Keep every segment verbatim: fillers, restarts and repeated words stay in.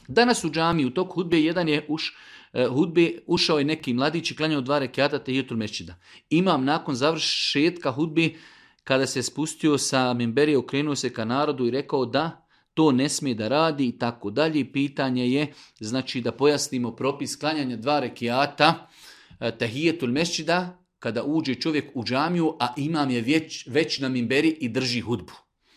Danas u džami u toku hudbe jedan je uš, uh, hudbe ušao je neki mladić i klanjao dva rekata tehijetul mesdžida. Imam nakon završetka hudbe kada se spustio sa minberija, okrenuo se ka narodu i rekao da to ne smije da radi i tako dalje. Pitanje je, znači da pojasnimo propis klanjanja dva rekiata tehijetul mesdžida kada uđe čovjek u džamiju, a imam je već, već na minberi i drži hudbu.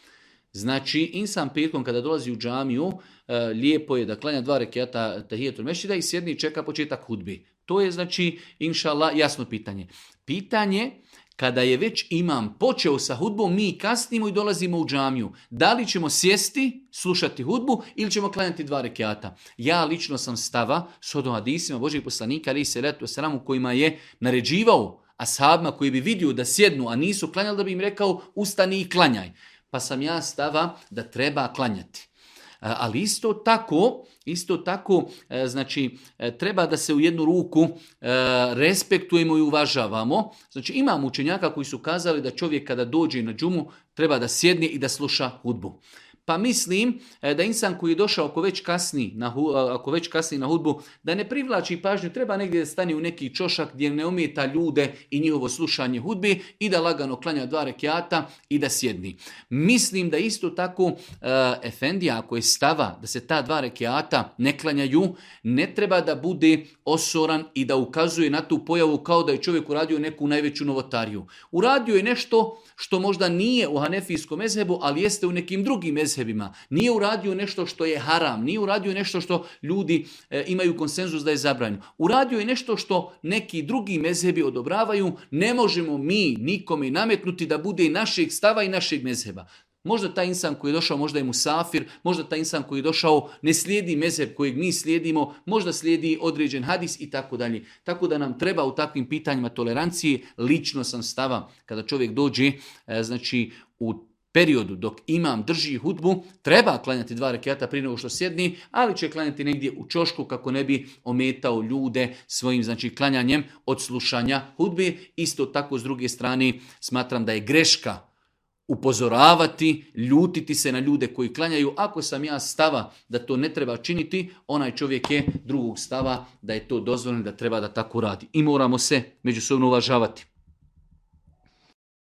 Znači, insan petkom kada dolazi u džamiju, lijepo je da klanja dva rekiata tehijetul mesdžida i sjedni i čeka početak hudbi. To je, znači, inša Allah, jasno pitanje. Pitanje, kada je već imam počeo sa hudbom, mi kasnimo i dolazimo u džamiju. Da li ćemo sjesti, slušati hudbu ili ćemo klanjati dva rekiata? Ja lično sam stava s odom hadisima Božih poslanika, ali se letu sramu kojima je naređivao ashabima koji bi vidio da sjednu, a nisu klanjali, da bi im rekao ustani i klanjaj. Pa sam ja stava da treba klanjati. Ali isto tako, isto tako, znači, treba da se u jednu ruku respektujemo i uvažavamo. Znači, imamo učenjaka koji su kazali da čovjek kada dođe na džumu treba da sjedne i da sluša hudbu. Pa mislim da insan koji je došao ako već kasni na, ako već kasni na hudbu, da ne privlači pažnju, treba negdje da stane u neki čošak gdje ne ometa ljude i njihovo slušanje hudbe i da lagano klanja dva rekiata i da sjedni. Mislim da isto tako uh, efendija ako je stava da se ta dva rekiata ne klanjaju, ne treba da bude osoran i da ukazuje na tu pojavu kao da je čovjek uradio neku najveću novotariju. Uradio je nešto što možda nije u hanefijskom mezhebu, ali jeste u nekim drugim mezhebima. Nije uradio nešto što je haram, nije uradio nešto što ljudi e, imaju konsenzus da je zabranjeno. Uradio je nešto što neki drugi mezhebi odobravaju, ne možemo mi nikome nametnuti da bude i našeg stava i našeg mezheba. Možda taj insan koji je došao, možda je musafir, možda taj insan koji je došao ne slijedi mezheb kojeg mi slijedimo, možda slijedi određen hadis i tako dalje. Tako da nam treba u takvim pitanjima tolerancije. Lično sam stava kada čovjek dođe, znači u periodu dok imam drži hudbu, treba klanjati dva rekiata prije nego što sjedni, ali će klanjati negdje u čošku kako ne bi ometao ljude svojim, znači, klanjanjem od slušanja hudbe. Isto tako s druge strane smatram da je greška upozoravati, ljutiti se na ljude koji klanjaju. Ako sam ja stava da to ne treba činiti, onaj čovjek je drugog stava da je to dozvoljeno, da treba da tako radi. I moramo se međusobno uvažavati.